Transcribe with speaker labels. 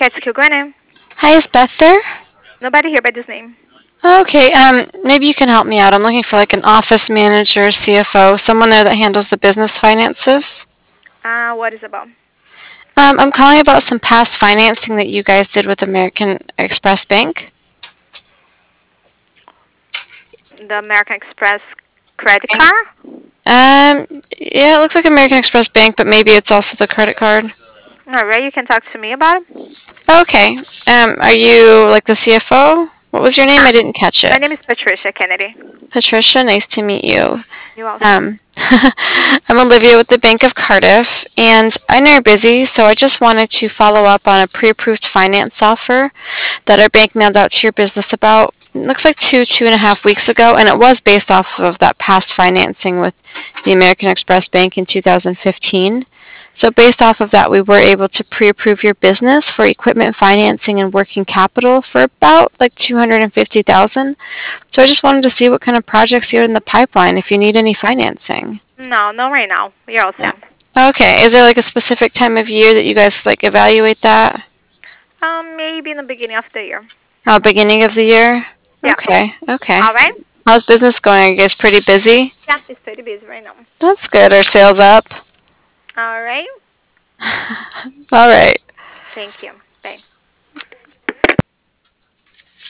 Speaker 1: Catskill Granite.
Speaker 2: Hi, is Beth there?
Speaker 1: Nobody here by this name.
Speaker 2: Okay, maybe you can help me out. I'm looking for like an office manager, CFO, someone there that handles the business finances.
Speaker 1: What is it about?
Speaker 2: I'm calling about some past financing that you guys did with American Express Bank.
Speaker 1: The American Express credit card?
Speaker 2: Yeah, it looks like American Express Bank, but maybe it's also the credit card.
Speaker 1: Alright, you can talk to me about it.
Speaker 2: Okay, are you like the CFO? What was your name? I didn't catch
Speaker 1: My
Speaker 2: it.
Speaker 1: name is Patricia Kennedy.
Speaker 2: Patricia, nice to meet you.
Speaker 1: You also.
Speaker 2: I'm Olivia with the Bank of Cardiff, and I know you're busy, so I just wanted to follow up on a pre-approved finance offer that our bank mailed out to your business about, it looks like 2.5 weeks ago, and it was based off of that past financing with the American Express Bank in 2015. So based off of that, we were able to pre-approve your business for equipment financing and working capital for about like 250,000. So I just wanted to see what kind of projects you had in the pipeline if you need any financing.
Speaker 1: No, not right now. You're all
Speaker 2: No.
Speaker 1: set.
Speaker 2: Okay. Is there like a specific time of year that you guys like evaluate that?
Speaker 1: Maybe in the beginning of the year.
Speaker 2: Oh, beginning of the year?
Speaker 1: Yeah.
Speaker 2: Okay. Okay.
Speaker 1: Alright?
Speaker 2: How's business going? Are you guys pretty busy?
Speaker 1: Yeah, it's pretty busy right now.
Speaker 2: That's good. Are sales up?
Speaker 1: Alright?
Speaker 2: All right.
Speaker 1: Thank you.